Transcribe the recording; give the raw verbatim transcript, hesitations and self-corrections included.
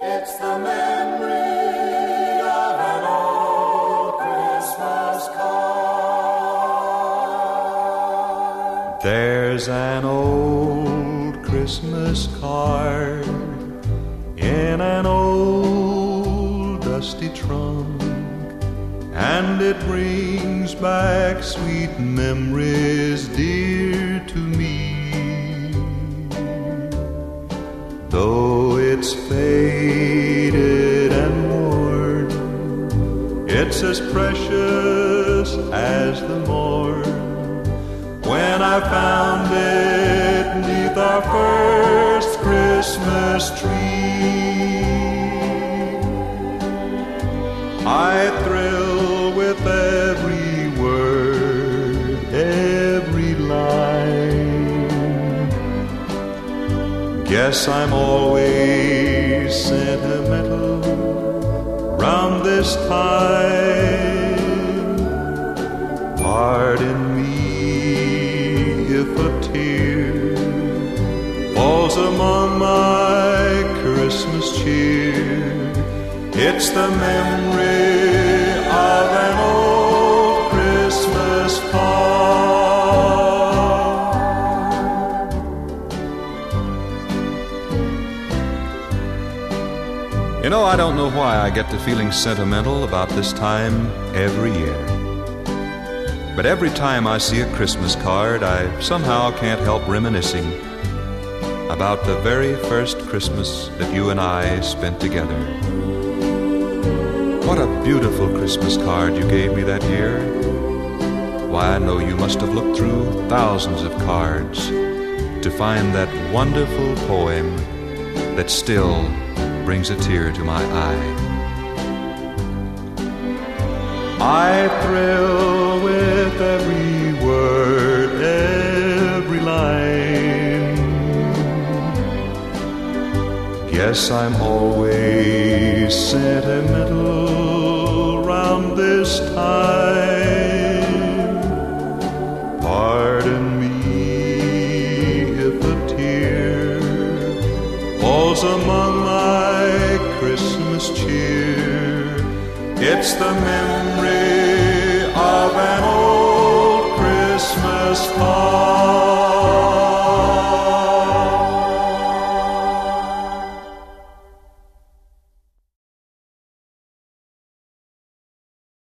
It's the memory of an old Christmas card. There's an old Christmas card in an old dusty trunk, and it brings back sweet memories dear to me. Though it's faded and worn, it's as precious as the morn when I found it 'neath our first Christmas tree. I thrill with every word, every line. Guess I'm always sentimental round this time. Pardon me if a tear falls among my Christmas cheer. It's the memory of an old Christmas card. You know, I don't know why I get to feeling sentimental about this time every year. But every time I see a Christmas card, I somehow can't help reminiscing about the very first Christmas that you and I spent together. What a beautiful Christmas card you gave me that year. Why, I know you must have looked through thousands of cards to find that wonderful poem that still brings a tear to my eye. I thrill with every word, every line. Guess I'm always sentimental round this time. Pardon me if a tear falls among my Christmas cheer. It's the memory